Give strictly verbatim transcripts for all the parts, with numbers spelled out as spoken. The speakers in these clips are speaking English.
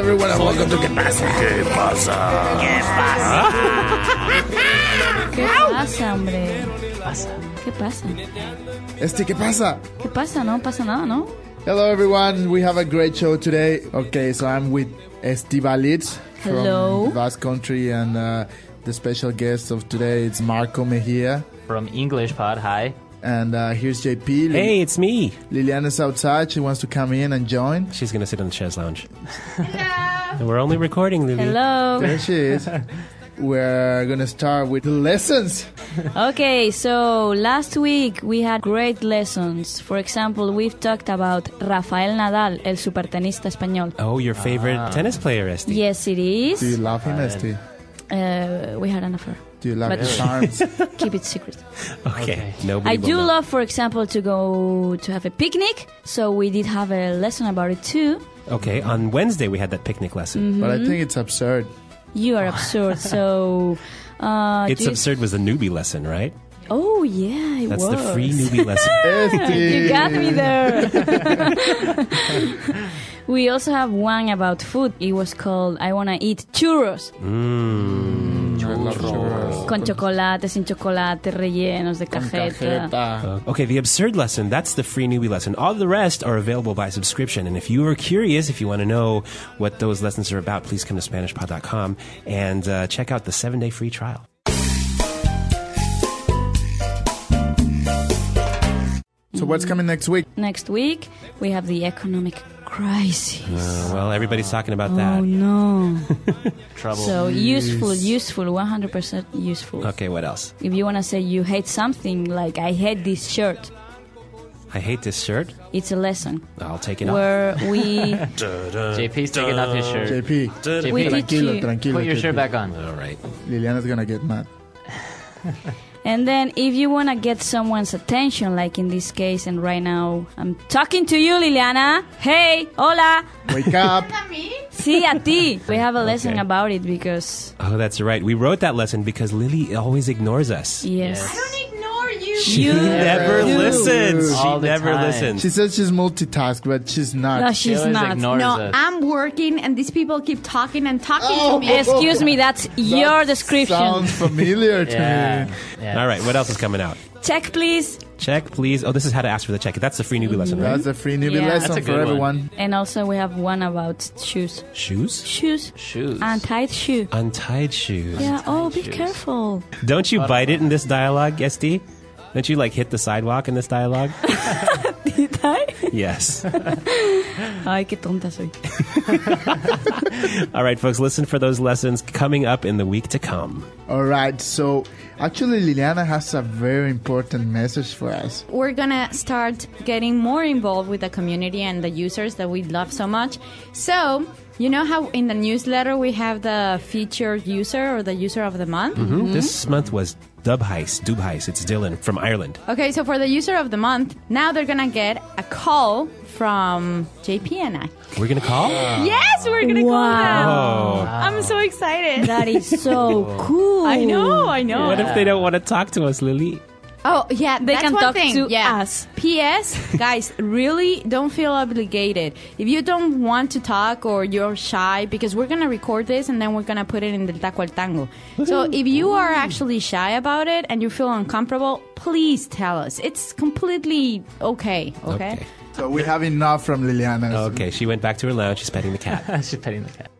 everyone, and welcome to ¿Qué pasa? ¿Qué pasa? ¿Qué pasa? ¿Qué pasa, hombre? ¿Qué pasa? ¿Qué pasa? Este, ¿qué pasa? ¿Qué pasa? No pasa nada, ¿no? Hello, everyone. We have a great show today. Okay, so I'm with Estivalitz Hello. from the Basque Country, and uh, the special guest of today is Marco Mejia. From English Pod, hi. And uh, here's J P. Hey, it's me. Liliana's outside. She wants to come in and join. She's going to sit on the chaise lounge. Hello. We're only recording, Lily. Hello. There she is. We're going to start with the lessons. Okay, so last week we had great lessons. For example, we've talked about Rafael Nadal, el supertenista español. Oh, your favorite Ah. tennis player, Esti. Yes, it is. Do you love him, Esti? Uh, we had an affair. Do you love But- his charms? Keep it secret. Okay. Okay. Nobody I will do know. love, for example, to go to have a picnic. So we did have a lesson about it too. Okay, on Wednesday we had that picnic lesson. But I think it's absurd. You are absurd. So, uh, It's do you- Absurd was the newbie lesson, right? Oh yeah, it That's was. the free newbie lesson. Esti. You got me there. We also have one about food. It was called I Wanna Eat Churros. Mm. I love churros. Con chocolate, sin chocolate, rellenos de Con cajeta. cajeta. Uh, okay, the Absurd lesson, that's the free newbie lesson. All the rest are available by subscription. And if you are curious, if you want to know what those lessons are about, please come to Spanish Pod dot com and uh, check out the seven-day free trial. So what's coming next week? Next week, we have the economic crisis. Uh, well, everybody's talking about Oh that. no. Trouble. So useful, useful, one hundred percent useful. Okay, what else? If you want to say you hate something, like I hate this shirt, I hate this shirt. it's a lesson I'll take it off. where we J P's taking off his shirt. J P, J we P, teach tranquilo, you. tranquilo. put your J P. shirt back on. All right. Liliana's gonna get mad. And then if you want to get someone's attention, like in this case, and right now I'm talking to you, Liliana. Hey, hola. Wake up. Sí, a ti. We have a lesson Okay. about it because, Oh, that's right. We wrote that lesson because Lily always ignores us. yes. Yes. I don't ignore you. She You never do. listens. All she the never time. listens. She says she's multitask, but she's not. No, She she's always not. ignores No, us. I'm working, and these people keep talking and talking Oh. to me. Excuse me, that's your That description. Sounds familiar to Yeah. me. yeah. All right, what else is coming out? Check, please. Check, please. Oh, this is how to ask for the check. That's the free newbie lesson, right? That's a free newbie Yeah. lesson That's a for good one. everyone. And also we have one about shoes. Shoes? Shoes. Shoes. Untied shoe. Untied shoes. Yeah, oh, be shoes. careful. Don't you bite it in this dialogue, S D? Don't you, like, hit the sidewalk in this dialogue? Did I? Yes. Ay, qué tonta soy. All right, folks, listen for those lessons coming up in the week to come. All right, so actually Liliana has a very important message for us. We're gonna start getting more involved with the community and the users that we love so much. So, you know how in the newsletter we have the featured user or the user of the month? Hmm? This month was Dubheis. Dubheis. It's Dylan from Ireland. Okay, so for the user of the month, now they're gonna get a call from J P and I. We're going to call? Yes, we're gonna Wow. call them. Oh. I'm so excited. That is so cool. I know, I know. What if they don't want to talk to us, Lily? Oh, yeah, They that's can one talk thing. to yeah. us. P S Guys, really don't feel obligated. If you don't want to talk or you're shy, because we're going to record this and then we're going to put it in the Taco al Tango. So if you are actually shy about it and you feel uncomfortable, please tell us. It's completely okay, okay? Okay. So we have enough from Liliana. Okay, she went back to her lounge. She's petting the cat. She's petting the cat.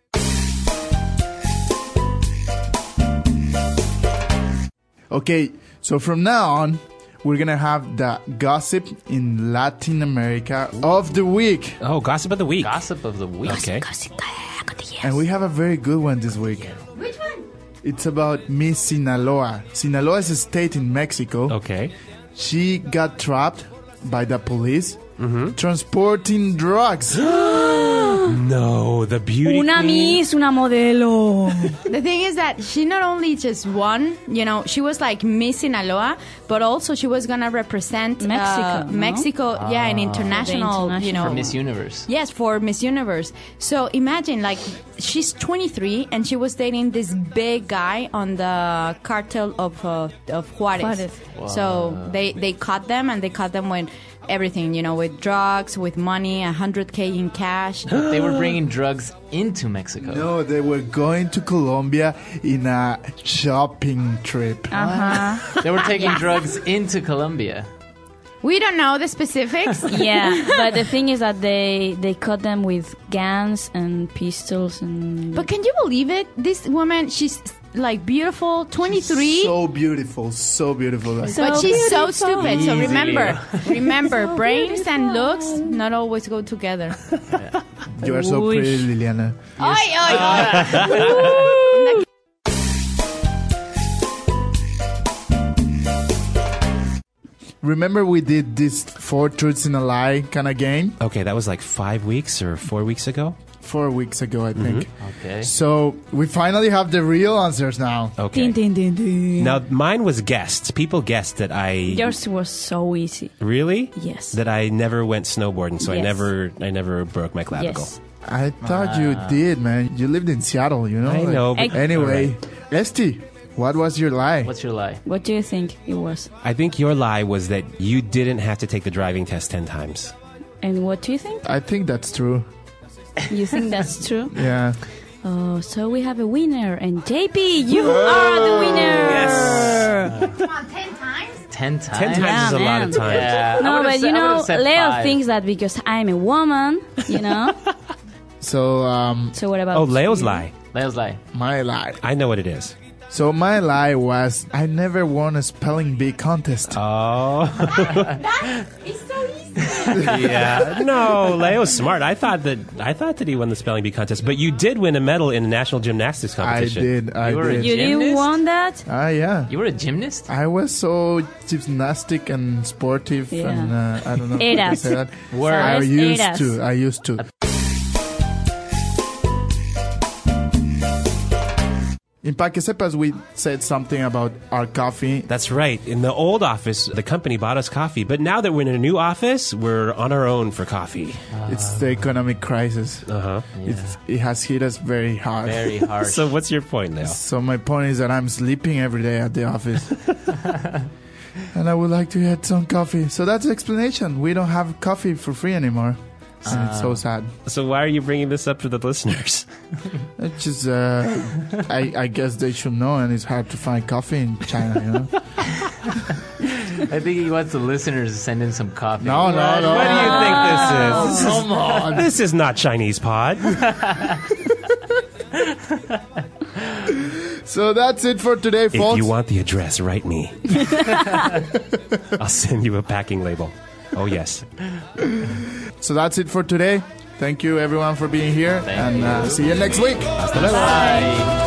Okay, so from now on, we're gonna have the gossip in Latin America of the week. Oh, gossip of the week. Gossip of the week. Okay. And we have a very good one this week. Which one? It's about Miss Sinaloa. Sinaloa is a state in Mexico. Okay. She got trapped by the police Mm-hmm. transporting drugs. No, the beauty Una queen. miss, una modelo. The thing is that she not only just won, you know, she was like Miss Sinaloa, but also she was gonna represent uh, Mexico, no? Mexico, yeah, an international, The you know, For Miss Universe. Yes, for Miss Universe. So imagine, like, she's twenty-three and she was dating this big guy on the cartel of uh, of Juarez. Juarez. So they they caught them and they caught them when everything, you know, with drugs, with money, one hundred K in cash. They were bringing drugs into Mexico. No, they were going to Colombia in a shopping trip. Uh-huh. They were taking drugs into Colombia. We don't know the specifics. Yeah, but the thing is that they they caught them with guns and pistols and. But can you believe it? This woman, she's like beautiful, twenty-three. So beautiful, so beautiful. Like, So But she's so beautiful. stupid. So Easy, remember, remember, So brains and beautiful. looks not always go together. you are so Wish. pretty, Liliana. Oi, oi. Remember we did this four truths in a lie kind of game Okay, that was like five weeks or four weeks ago. four weeks ago, I think. Okay. So we finally have the real answers now. Okay. Ding, ding, ding, ding. Now, mine was guessed. People guessed that I Yours was so easy. really Yes. that I never went snowboarding, so I Yes. never I never broke my clavicle. Yes. I thought you did, man. You lived in Seattle, you know. I like- know. But, Anyway, Esti, what was your lie? What's your lie? What do you think it was? I think your lie was that you didn't have to take the driving test ten times. And what do you think? I think that's true. You think that's true? Yeah. Oh, so we have a winner, and J P, you are the winner. Ten times? Ten times Yeah, is a lot man. of times. Yeah. I No, would've but said- you I know, would've said Leo five. thinks that because I'm a woman, you know. So, um, So what about? Oh, Leo's you? lie. Leo's lie. my lie. I know what it is. So my lie was I never won a spelling bee contest. Oh. It's so easy. Yeah. No, Leo's smart. I thought that I thought that he won the spelling bee contest, but you did win a medal in the national gymnastics I competition. did. I You were a did. You didn't Gymnast? want that? Ah, yeah. You were a gymnast? I was so gymnastic and sportive, Yeah. and uh, I don't know. Eras. how to say that. Word. I Sabes, used eras. to. I used to. In Pa Que Sepas, we said something about our coffee. That's right. In the old office, the company bought us coffee, but now that we're in a new office, we're on our own for coffee. It's the economic crisis. Uh-huh. It's, it has hit us very hard. Very harsh. So what's your point, Leo? So my point is that I'm sleeping every day at the office. And I would like to get some coffee. So that's the explanation. We don't have coffee for free anymore. And it's so sad. So why are you bringing this up to the listeners? It's just, uh, I, I guess they should know, and it's hard to find coffee in China, you know? I think he wants the listeners to send in some coffee. No, no, no. What do you think this is? This is, Come on. this is not Chinese pod. So that's it for today, If folks. you want the address, write me. I'll send you a packing label. Oh, yes. So that's it for today. Thank you, everyone, for being here. Thank and you. uh, see you next week. Hasta luego. Bye.